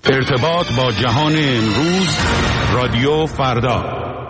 ارتباط با جهان امروز، رادیو فردا.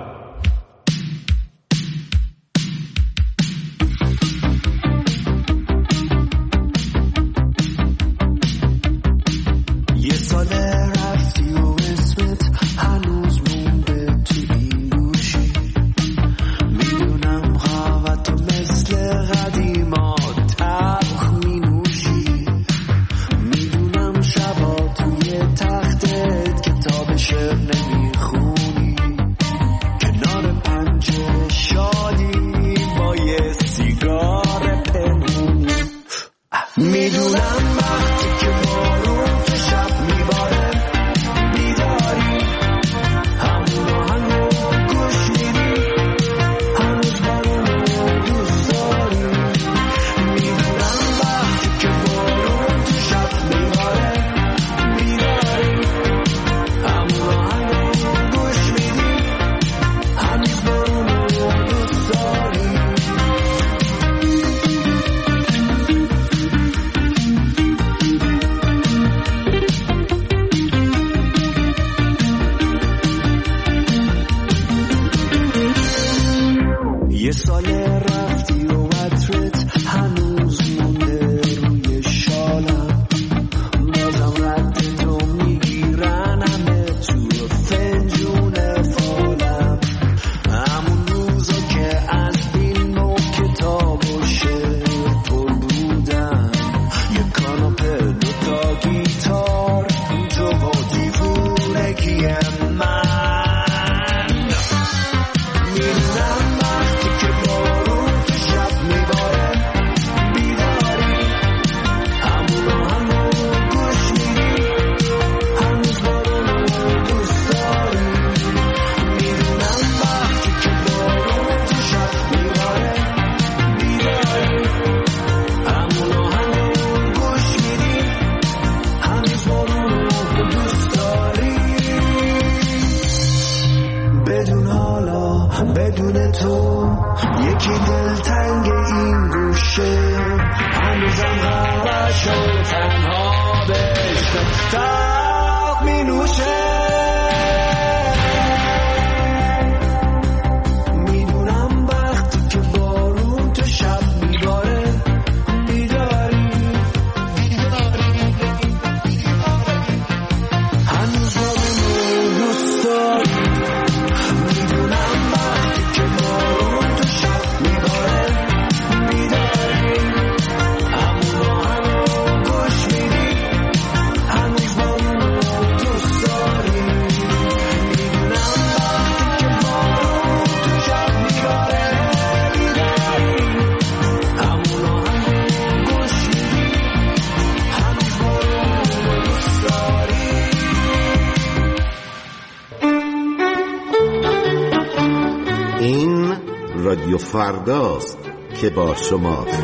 رادیو فرداست که با شماست.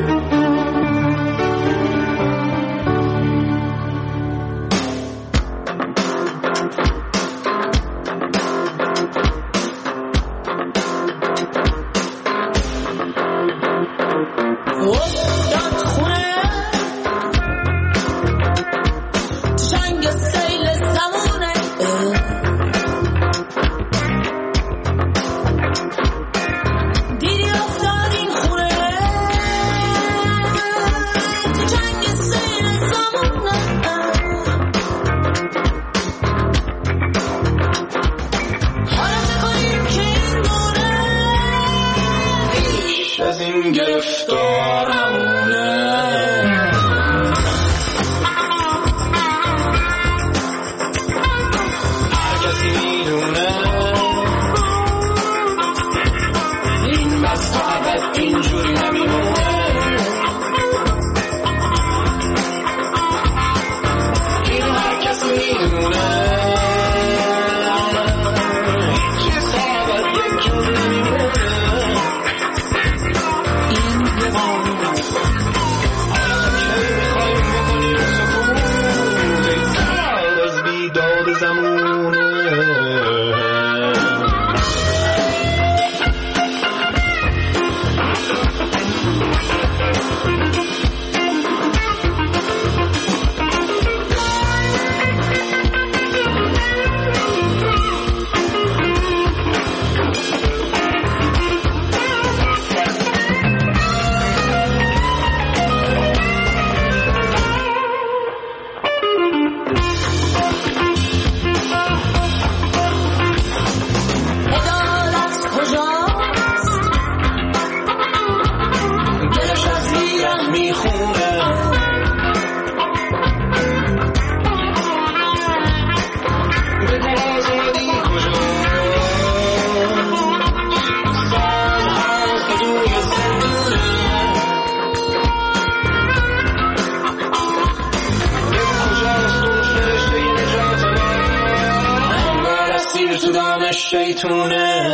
شیطونه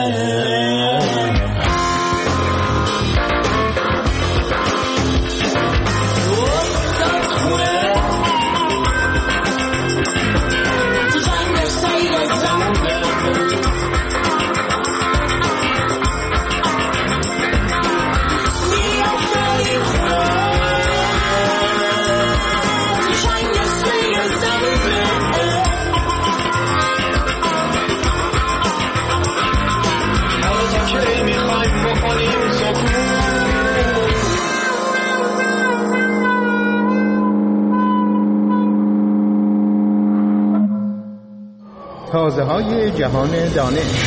تازه‌های جهان دانش.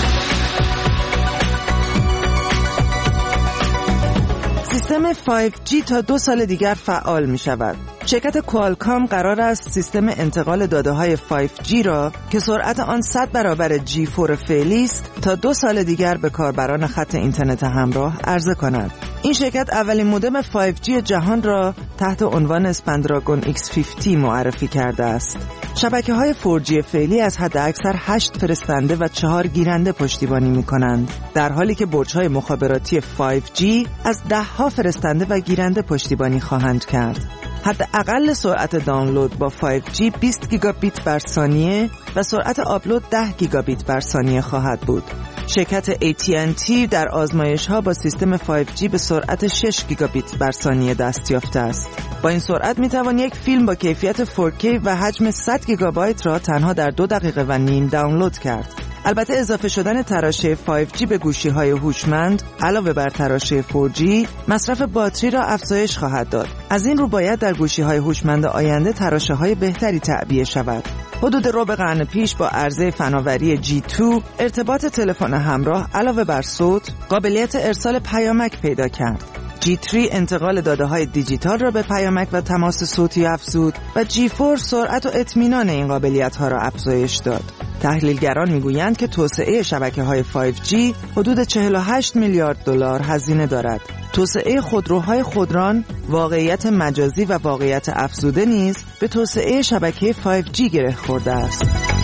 سیستم 5G تا 2 سال دیگر فعال می شود. شرکت کوالکام قرار است سیستم انتقال داده‌های 5G را که سرعت آن 100 برابر G4 فعلی است تا 2 سال دیگر به کاربران خط اینترنت همراه عرضه کند. این شرکت اولین مودم 5G جهان را تحت عنوان اسپندراگون X50 معرفی کرده است. شبکه‌های 4G فعلی از حد اکثر 8 فرستنده و 4 گیرنده پشتیبانی می‌کنند، در حالی که برج‌های مخابراتی 5G از 10 فرستنده و گیرنده پشتیبانی خواهند کرد. حداقل سرعت دانلود با 5G 20 گیگابیت بر ثانیه و سرعت آپلود 10 گیگابیت بر ثانیه خواهد بود. شرکت AT&T در آزمایش‌ها با سیستم 5G به سرعت 6 گیگابیت بر ثانیه دست یافته است. با این سرعت می‌توان یک فیلم با کیفیت 4K و حجم 100 گیگابایت را تنها در 2 دقیقه و نیم دانلود کرد. البته اضافه شدن تراشه 5G به گوشی‌های هوشمند علاوه بر تراشه 4G مصرف باتری را افزایش خواهد داد. از این رو باید در گوشی‌های هوشمند آینده تراشه‌های بهتری تعبیه شود. حدود ربع قرن پیش با عرضه فناوری G2 ارتباط تلفن همراه علاوه بر صوت قابلیت ارسال پیامک پیدا کرد. G3 انتقال داده‌های دیجیتال را به پیامک و تماس صوتی افزود و G4 سرعت و اطمینان این قابلیت‌ها را افزایش داد. تحلیلگران میگویند که توسعه شبکه‌های 5G حدود 48 میلیارد دلار هزینه دارد. توسعه خودروهای خودران، واقعیت مجازی و واقعیت افزوده نیز به توسعه شبکه 5G گره خورده است.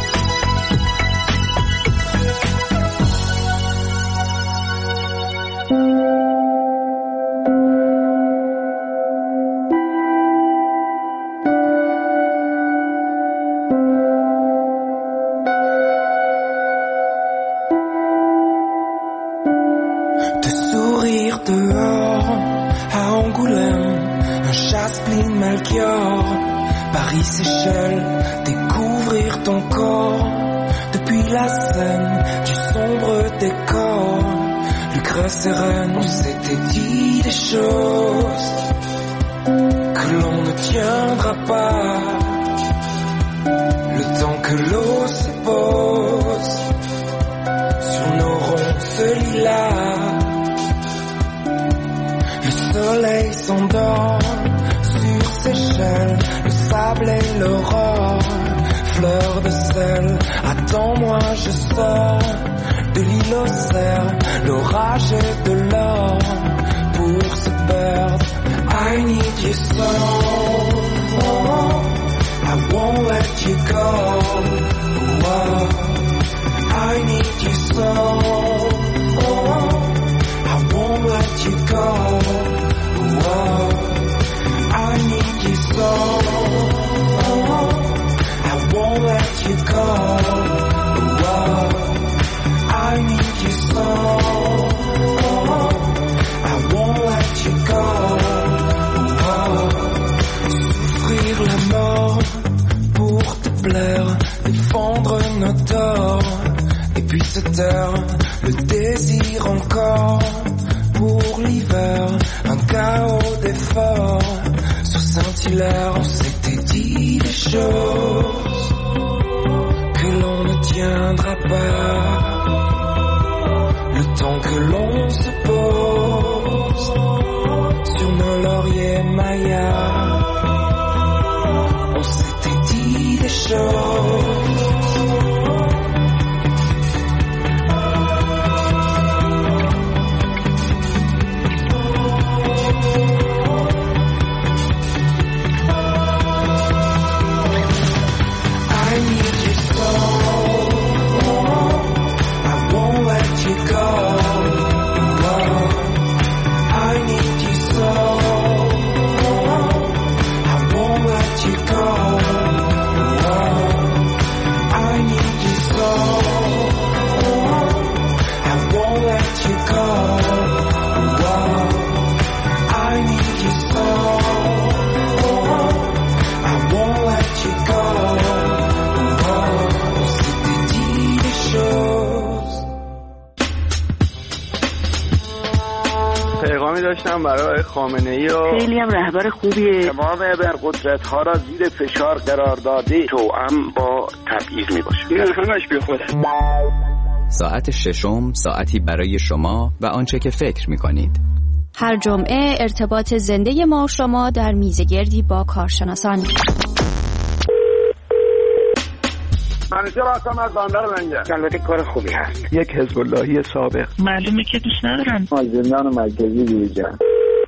Seychelles, découvrir ton corps depuis la scène du sombre décor. Lucre sereine, on s'était dit des choses que l'on ne tiendra pas. Le temps que l'eau se pose sur nos ronces lilas, le soleil s'endort sur Seychelles. Sable et l'aurore, fleur de sel, attends-moi je sors de l'île aux cerfs, l'orage et de l'or pour se perdre. I need you so, oh, I won't let you go, oh, I need you so, oh, I won't let you go, oh, I need you so, oh, I won't let you go, oh, I need you so, oh, I won't let you go, oh, souffrir la mort pour te plaire, défendre nos torts, et puis se taire, le désir encore, pour l'hiver, un chaos d'efforts. Saint-Hilaire, on s'était dit des choses que l'on ne tiendra pas. Le temps que l'on se pose sur nos lauriers mayas, on s'était dit des choses. I need you so, oh, داشتم برای خامنه‌ای و خیلی هم رهبر خوبیه. تمام قدرت‌ها را زیر فشار قرار داده توأم با تبعیض میباشه. این همش بی خوده. ساعت ششم ساعتی برای شما و آنچه که فکر می‌کنید. هر جمعه ارتباط زنده ما و شما در میزگردی با کارشناسان. منیجر هستم از بندر لنگر. البته کار خوبی هست. یک حزب اللهی سابق. معلومه که دوست ندارم. زندان مرکزی بیرجان.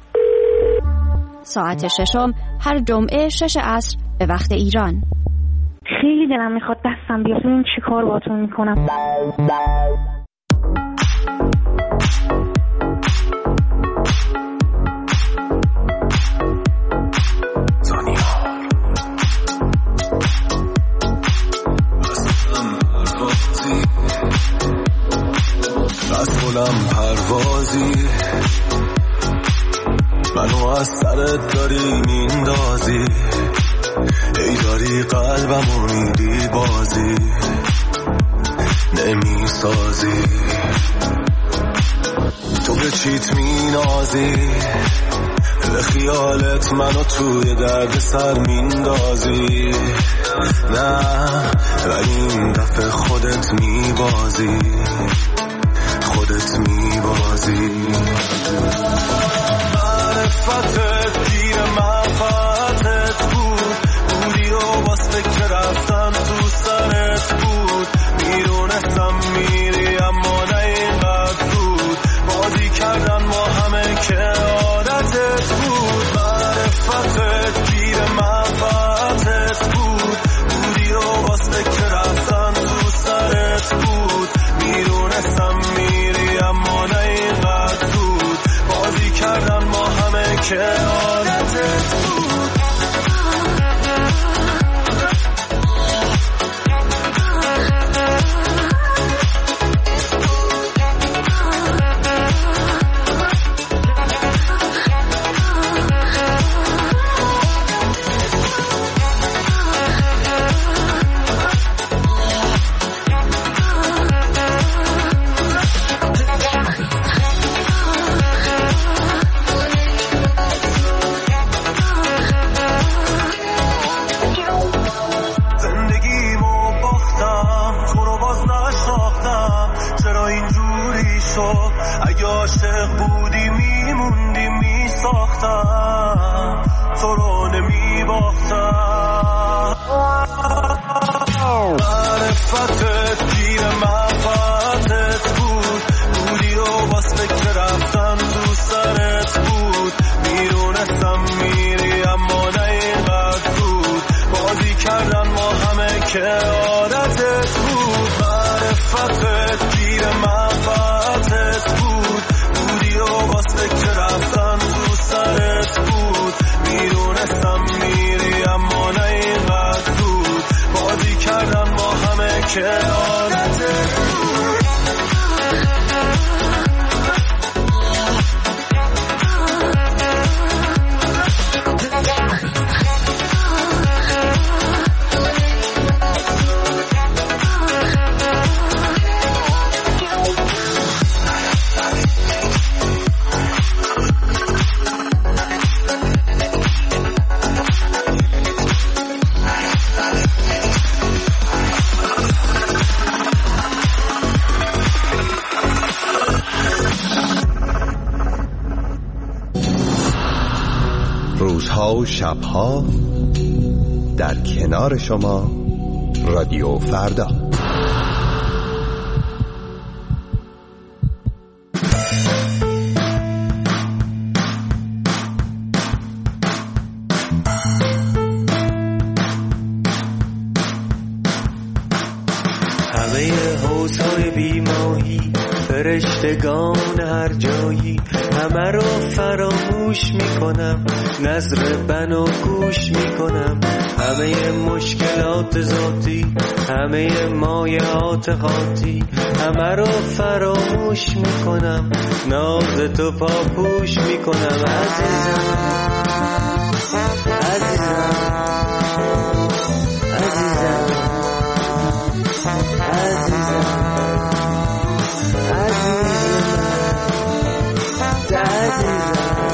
ساعت ششم هر جمعه 6 عصر به وقت ایران. خیلی دلم میخواد دستم بیاد ببینم چی کار باهاتون میکنم. رسولم پروازی منو از سرت داری میندازی، ای داری قلبمو میری بازی نمیسازی، تو به چیت مینازی، به خیالت منو توی درد سر میندازی، نه ولی این دفعه خودت میبازی، خودت میبازی. معرفتت گیر منفعتت بود، بودی و واسه که رفتن تو سرت بود، میدونستم میری اما نه اینقدر زود، بازی کردن ما همه که عادتت بود. معرفتت گیر منفعتت بود، بودی و واسه که رفتن تو سرت بود، میدونستم میری اما نه اینقدر زود، بازی کردن ما همه که عادتت بود. اگه عاشق بودی میموندی میساختم، تو رو نمیباختم. معرفتت گیر منفعتت بود، بودی و واسه که رفتن تو سرت بود، میدونستم میری اما نه اینقدر زود، بازی کردن ما همه که عادتت بود. معرفتت گیر منفعتت بود، بودی و واسه که رفتن تو سرت بود، میدونستم میری اما نه اینقدر زود، بازی کردن ما همه که عادتت بود. روزها و شبها در کنار شما رادیو فردا. همه حوضهای بیماهی، فرشتگان هر جایی، همه رو فراموش میکنم، نظر بنا گوش میکنم، همه مشکلات ذاتی، همه مایعات خاطی، همه رو فراموش میکنم، ناز تو پاپوش میکنم. عزیزم عزیزم عزیزم عزیزم عزیزم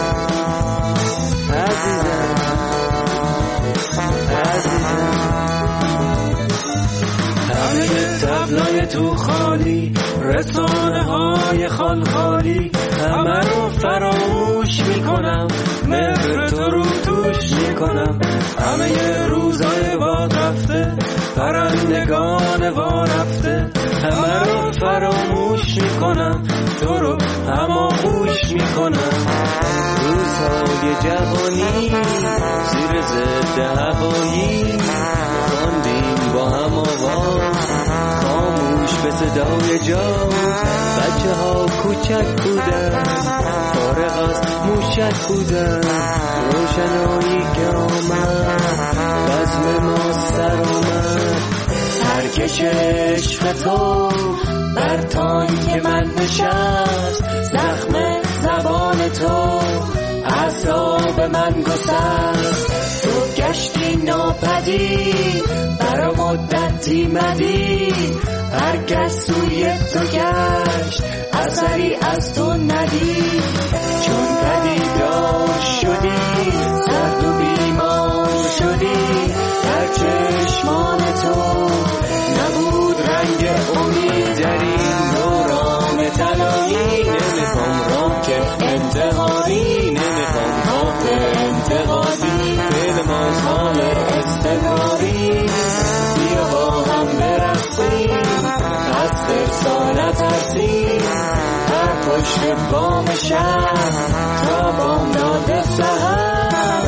تو خالی، رسانه های خالخالی همه رو فراموش میکنم، مهر تو رو توش میکنم. همه ی روزای باد رفته، پرندگان وا رفته، همه رو فراموش میکنم، تو رو هماغوش میکنم. روزهای جوانی زیر ضد هوایی خواندیم با هم آواز، خاموش به صدای جاز. بچه ها کوچک بودن، فارغ از موشک بودن، روشنایی که آمد بزم ما سر اومد. ترکش عشق تو بر تانک من نشست، زخم زبان تو اعصاب من گسست. تو گشتی ناپدید، برا مدتی مدید، هر کس سوی تو گشت اثری از تو ندید. چون پدیدار شدی، درد و بیمار شدی، در چشمان تو نبود رنگ امید. در این دوران طلایی نمیخوام راک انتقادی، نمیخوام راک انتقادی، فعل مازال استقراری. بیا با هم برقصیم، از فرسا نترسیم، هر پشت بام شهر تا بامداد سحر.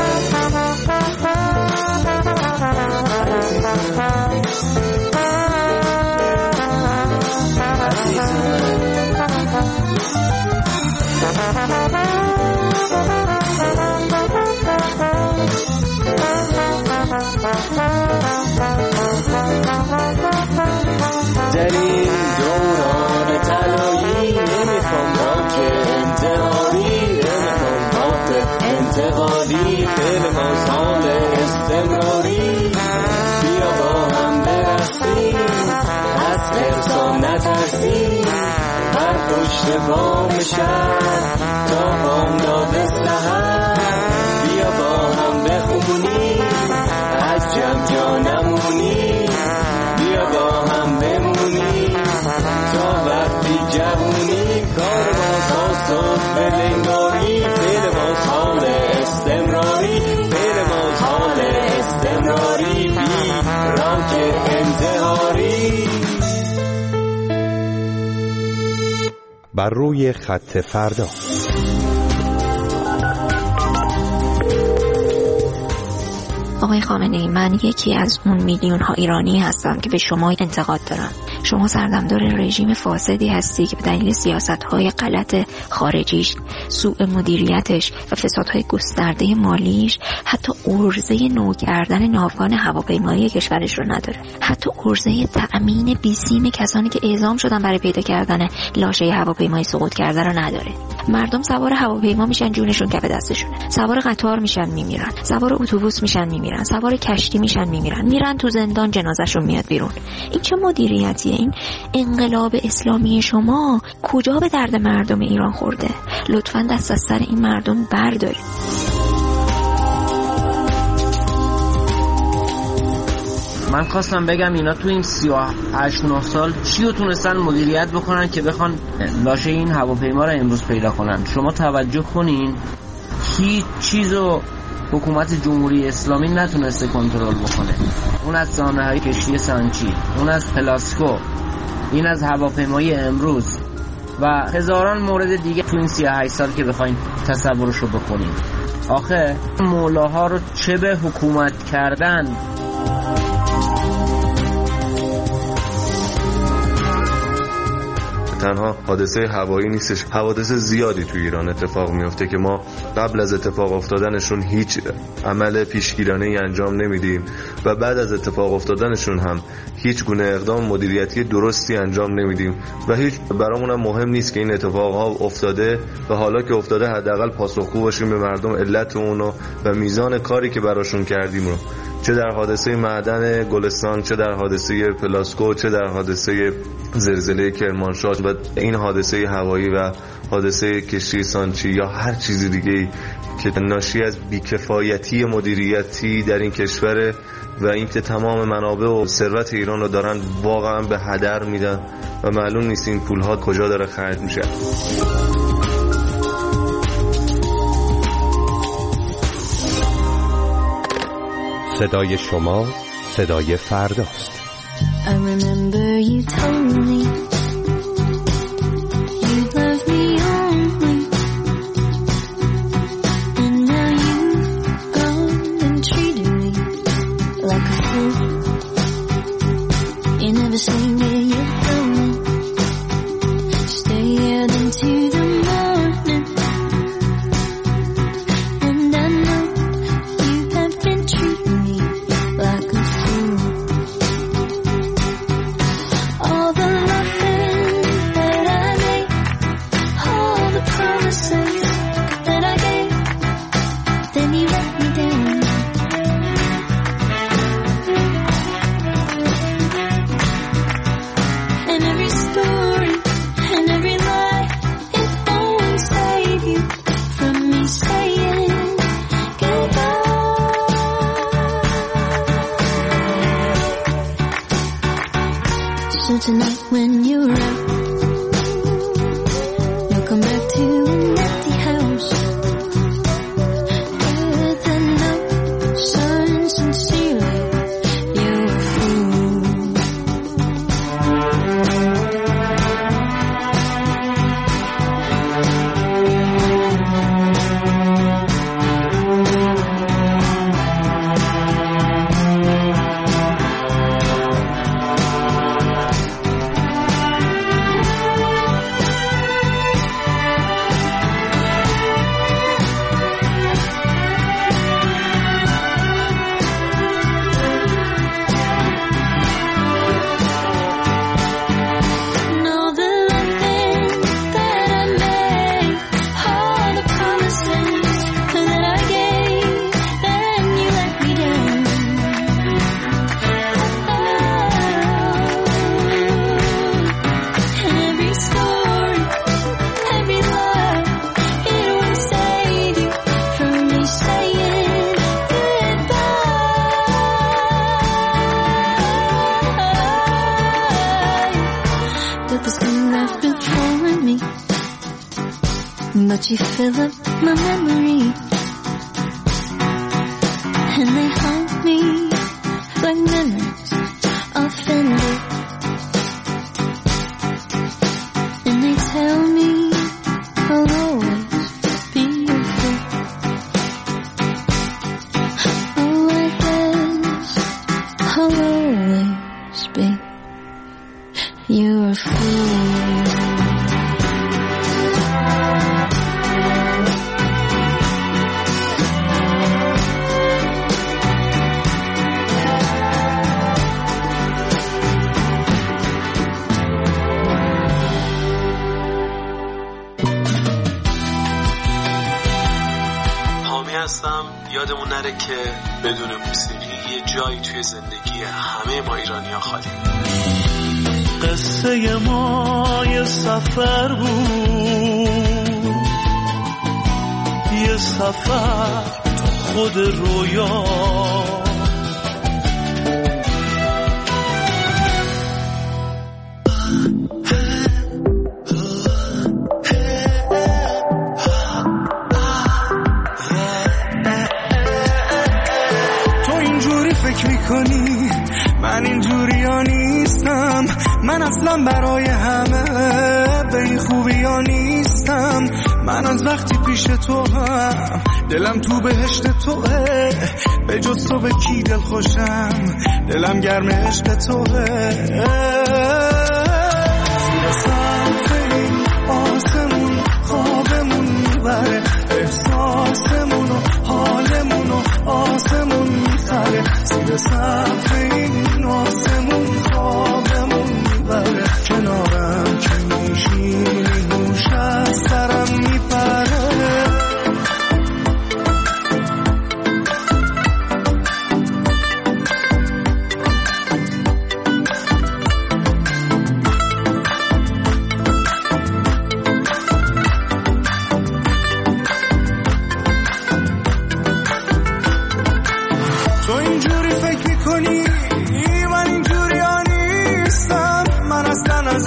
در این دوران طلایی نمیخوام راک انتقادی، نمیخوام راک انتقادی، فعل مازال استمراری. بیا با هم برقصیم، از فرسا نترسیم، هر پشت بام شهر تا بامداد سحر. بیا با هم بخونیم، از جمع جا نمونیم، بیا با هم بمونیم تا وقتی جوونیم. کار ما تا صبح لنگاری، فعل ما حال استمراری، فعل ما حال استمراری، بی راک انتحاری. بر روی خط فردا. آقای خامنه‌ای، من یکی از اون میلیون ها ایرانی هستم که به شما انتقاد دارم. شما سردمدار رژیم فاسدی هستی که به دلیل سیاست‌های غلط خارجیش، سوء مدیریتش و فسادهای گسترده مالیش حتی عرضه نو کردن ناوگان هواپیمایی کشورش رو نداره. حتی عرضه تأمین بیسیم کسانی که اعزام شدن برای پیدا کردن لاشه هواپیمایی سقوط کرده رو نداره. مردم سوار هواپیما میشن جونشون کف دستشونه، سوار قطار میشن میمیرن، سوار اتوبوس میشن میمیرن، سوار کشتی میشن میمیرن، میرن تو زندان جنازه‌شون میاد بیرون. این چه مدیریتیه؟ این انقلاب اسلامی شما کجا به درد مردم ایران خورده؟ لطفاً دست از سر این مردم بردارید. من خواستم بگم اینا تو این 38-9 سال چی رو تونستن مدیریت بکنن که بخوان لاشه این هواپیما رو امروز پیدا کنن. شما توجه کنین، هیچ چیزو حکومت جمهوری اسلامی نتونسته کنترل بکنه. اون از سانحه‌های کشتی سانچی، اون از پلاسکو، این از هواپیمای امروز و هزاران مورد دیگه تو این 38 سال که بخواین تصورشو بکنین. آخه مولاها رو چه به حکومت کردن. تنها حادثه هوایی نیستش، حوادث زیادی تو ایران اتفاق میفته که ما قبل از اتفاق افتادنشون هیچ عمل پیشگیرانه‌ای انجام نمیدیم و بعد از اتفاق افتادنشون هم هیچ گونه اقدام مدیریتی درستی انجام نمیدیم و هیچ برامون هم مهم نیست که این اتفاقها افتاده و حالا که افتاده حداقل پاسخگو باشیم به مردم علت اونو و میزان کاری که براشون کردیم رو. چه در حادثه معدن گلستان، چه در حادثه پلاسکو، چه در حادثه زلزله کرمانشاه و این حادثه هوایی و حادثه کشتی سانچی یا هر چیز دیگه که ناشی از بیکفایتی مدیریتی در این کشور و اینکه تمام منابع و ثروت ایران رو دارن واقعا به هدر میدن و معلوم نیست این پولها کجا داره خرج میشه. صدای شما صدای فرداست. I remember you told me you love me only, and now you've gone and treated me like a fool. You never say where you're going, stay out into the morning, and I know you have been treating me like a fool. All the loving that I made, all the promises that I gave, then you let me down. And every story and every lie, it won't save you from me saying goodbye. So tonight when you're out, you'll come back to an empty house with a note signed sincerely, you're a fool. And all the loving that I made, all the promises that I gave, then you let me down. And every story, every lie, it won't save you from me saying goodbye. But there's no left before me, but you fill up my memory, and they haunt me like memories offended, and they tell me I'll always be your fool. Oh, I guess I'll always be your fool. حامی هستم. یادمون نره که بدون موسیقی یه جایی توی زندگی همه ما ایرانی‌ها خالی. قصه ما یه سفر بود، یه سفر تو خود رویا، تو اینجوری فکر میکنی من اینجوری ها نیستم، من اصلا برای همه به این خوبی ها نیستم، من از وقتی پیش تو هم دلم تو بهشت توه، به جز تو به کی دل خوشم، دلم گرم عشق توه. زیر سقف این آسمون خوابمون میبره، احساسمون و حالمون و آسمون میخره، زیر سقف این آسمون خوابمون میبره، کنارم که میشینی هوش از سرم میپره.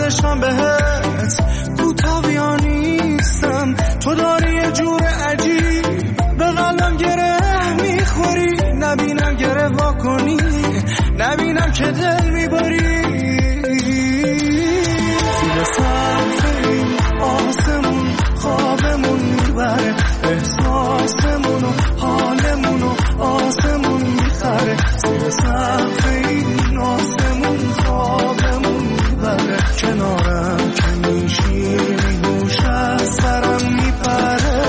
بشم بهت کوتاه بیا نیستم، تو داری یه جور عجیب به قلبم گره میخوری، نبینم گره واکنی، نبینم که دل میبری. زیر سقف این آسمون خوابمون میبره، احساسمون و حالمون و آسمون میخره. زیر سقف این آسمون خوابمون میبره، کنارم که میشینی گوش از سرم میپره.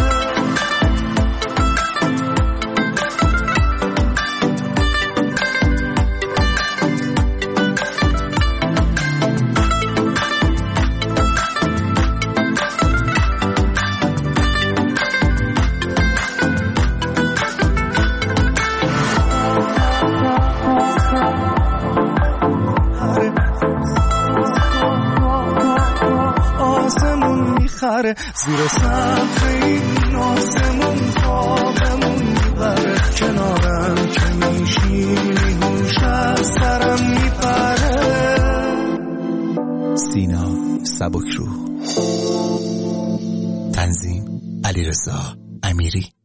زیر سقف این آسمون خوابمون میبره، کنارم که میشینی گوش از سرم میپره. سینا سبکروح، تنظیم علیرضا امیری.